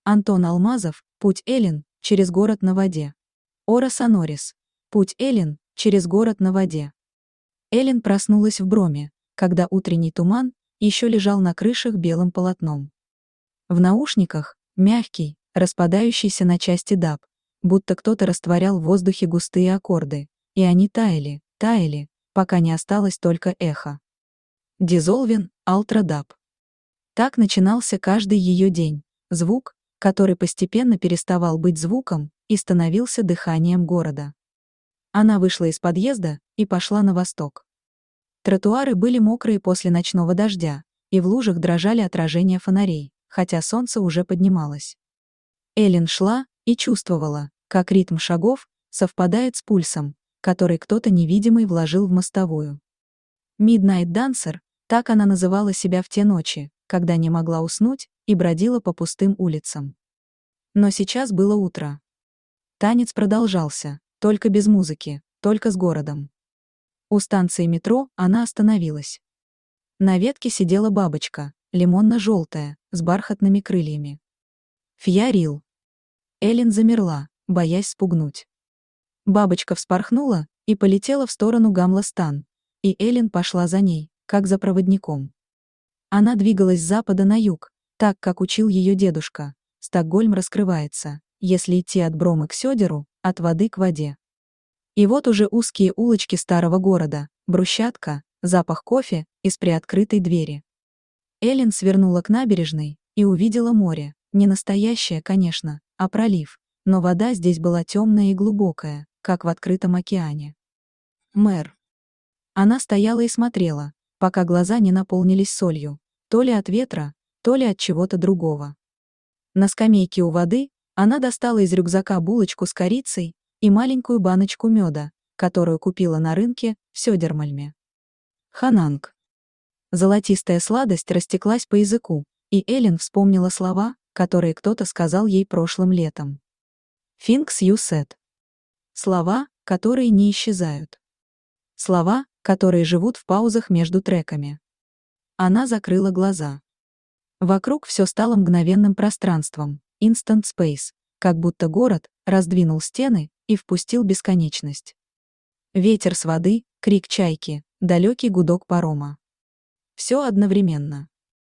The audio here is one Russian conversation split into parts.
Антон Алмазов, «Путь Эллин, через город на воде». Ора Сонорис, «Путь Эллин, через город на воде». Эллин проснулась в Броме, когда утренний туман еще лежал на крышах белым полотном. В наушниках мягкий, распадающийся на части даб, будто кто-то растворял в воздухе густые аккорды, и они таяли, таяли, пока не осталось только эхо. Dissolving, Ultra Dub. Так начинался каждый ее день, звук, который постепенно переставал быть звуком и становился дыханием города. Она вышла из подъезда и пошла на восток. Тротуары были мокрые после ночного дождя, и в лужах дрожали отражения фонарей, хотя солнце уже поднималось. Эллин шла и чувствовала, как ритм шагов совпадает с пульсом, который кто-то невидимый вложил в мостовую. Midnight Dancer, так она называла себя в те ночи, когда не могла уснуть и бродила по пустым улицам. Но сейчас было утро. Танец продолжался, только без музыки, только с городом. У станции метро она остановилась. На ветке сидела бабочка, лимонно-желтая, с бархатными крыльями. Фьярил. Эллин замерла, боясь спугнуть. Бабочка вспорхнула и полетела в сторону Гамла-Стан, и Эллин пошла за ней, как за проводником. Она двигалась с запада на юг, так, как учил ее дедушка. Стокгольм раскрывается, если идти от Брома к Сёдеру, от воды к воде. И вот уже узкие улочки старого города, брусчатка, запах кофе из приоткрытой двери. Эллин свернула к набережной и увидела море, не настоящее, конечно, а пролив, но вода здесь была темная и глубокая, как в открытом океане. Мэр. Она стояла и смотрела, пока глаза не наполнились солью, то ли от ветра, то ли от чего-то другого. На скамейке у воды она достала из рюкзака булочку с корицей и маленькую баночку меда, которую купила на рынке в Сёдермальме. Хананг. Золотистая сладость растеклась по языку, и Эллин вспомнила слова, которые кто-то сказал ей прошлым летом. Things you said. Слова, которые не исчезают. Слова, которые живут в паузах между треками. Она закрыла глаза. Вокруг все стало мгновенным пространством, instant space, как будто город раздвинул стены и впустил бесконечность. Ветер с воды, крик чайки, далекий гудок парома. Все одновременно.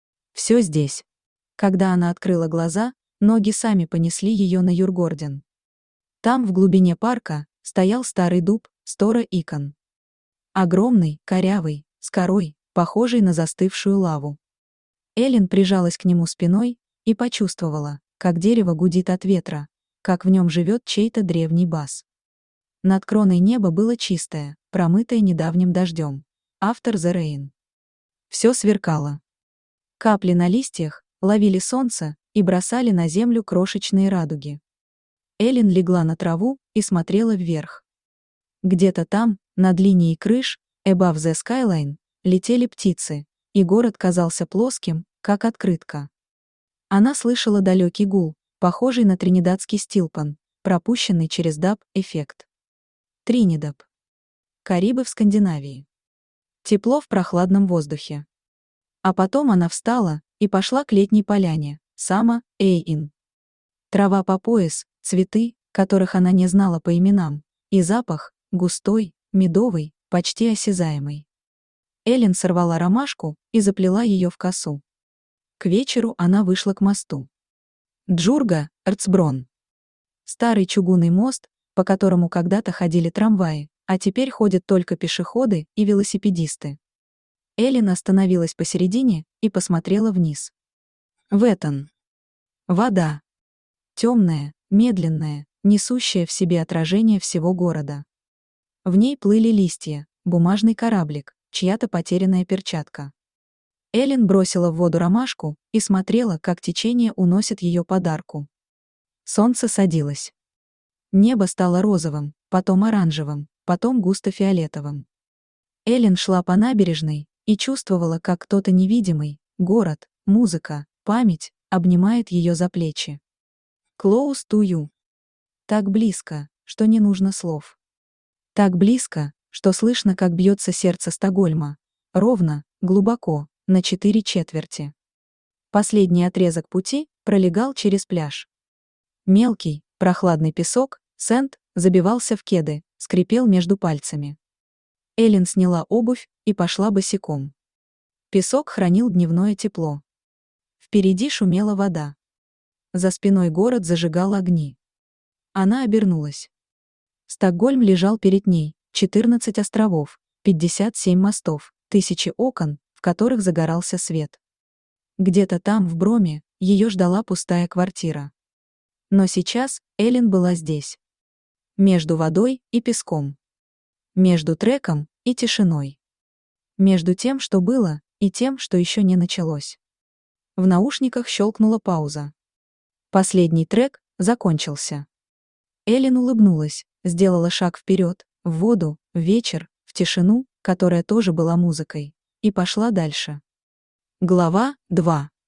Все здесь. Когда она открыла глаза, ноги сами понесли ее на Юргорден. Там, в глубине парка, стоял старый дуб, Стора Икон. Огромный, корявый, с корой, похожий на застывшую лаву. Эллин прижалась к нему спиной и почувствовала, как дерево гудит от ветра, как в нем живет чей-то древний бас. Над кроной небо было чистое, промытое недавним дождем. After the rain. Все сверкало. Капли на листьях ловили солнце и бросали на землю крошечные радуги. Эллин легла на траву и смотрела вверх. Где-то там, над линией крыш, above the skyline, летели птицы, и город казался плоским, как открытка. Она слышала далекий гул, похожий на тринидадский стилпан, пропущенный через даб-эффект. Тринидад. Карибы в Скандинавии. Тепло в прохладном воздухе. А потом она встала и пошла к летней поляне, Сама Эйин. Трава по пояс, цветы, которых она не знала по именам, и запах, густой, медовый, почти осязаемый. Эллин сорвала ромашку и заплела ее в косу. К вечеру она вышла к мосту. Джурга, Эрцброн. Старый чугунный мост, по которому когда-то ходили трамваи, а теперь ходят только пешеходы и велосипедисты. Эллин остановилась посередине и посмотрела вниз. Вэтон. Вода. Темная, медленная, несущая в себе отражение всего города. В ней плыли листья, бумажный кораблик, чья-то потерянная перчатка. Эллин бросила в воду ромашку и смотрела, как течение уносит ее подарку. Солнце садилось. Небо стало розовым, потом оранжевым, потом густо-фиолетовым. Эллин шла по набережной и чувствовала, как кто-то невидимый, город, музыка, память, обнимает ее за плечи. Close to you. Так близко, что не нужно слов. Так близко, что слышно, как бьется сердце Стокгольма. Ровно, глубоко, на 4/4. Последний отрезок пути пролегал через пляж. Мелкий, прохладный песок, сэнд, забивался в кеды, скрипел между пальцами. Эллен сняла обувь и пошла босиком. Песок хранил дневное тепло. Впереди шумела вода. За спиной город зажигал огни. Она обернулась. Стокгольм лежал перед ней, 14 островов, 57 мостов, тысячи окон, в которых загорался свет. Где-то там, в Броме, ее ждала пустая квартира. Но сейчас Эллен была здесь. Между водой и песком. Между треком и тишиной. Между тем, что было, и тем, что еще не началось. В наушниках щелкнула пауза. Последний трек закончился. Эллен улыбнулась, сделала шаг вперед, в воду, в вечер, в тишину, которая тоже была музыкой, и пошла дальше. Глава 2.